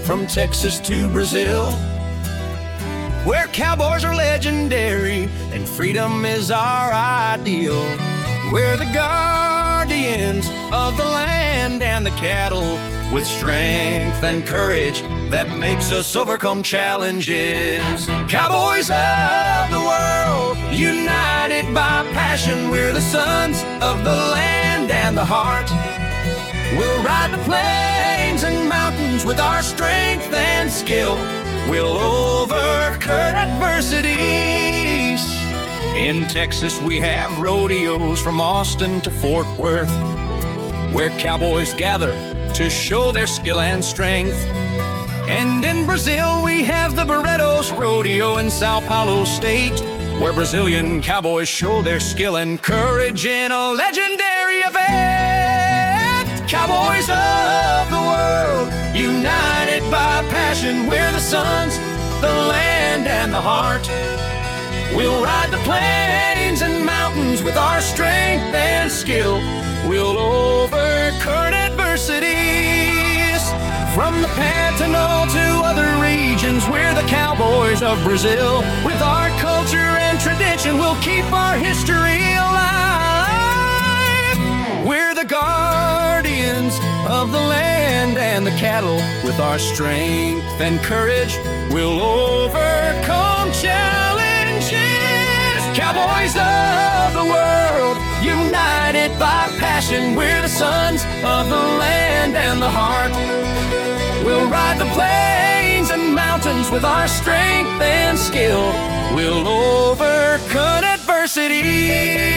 from Texas to Brazil, where cowboys are legendary and freedom is our ideal. We're the guardians of the land and the cattle, with strength and courage that makes us overcome challenges. Cowboys of the world, united by passion, we're the sons of the land and the heart. We'll ride the plains and mountains with our strength and skill. We'll overcome adversities. In Texas we have rodeos from Austin to Fort Worth, where cowboys gather to show their skill and strength. And in Brazil we have the Barretos Rodeo in Sao Paulo State, where Brazilian cowboys show their skill and courage in a legendary event. Cowboys of the world, united by passion, we're the sons, the land and the heart. We'll ride the plains and mountains with our strength and skill. We'll overcome adversities. From the Pantanal to other regions, we're the cowboys of Brazil. With our culture and tradition, we'll keep our history alive. We're the guardians of the land and the cattle. With our strength and courage, we'll overcome challenges. Cowboys of the world, united by passion, we're the sons of the land and the heart. We'll ride the plains and mountains with our strength and skill. We'll overcome adversity.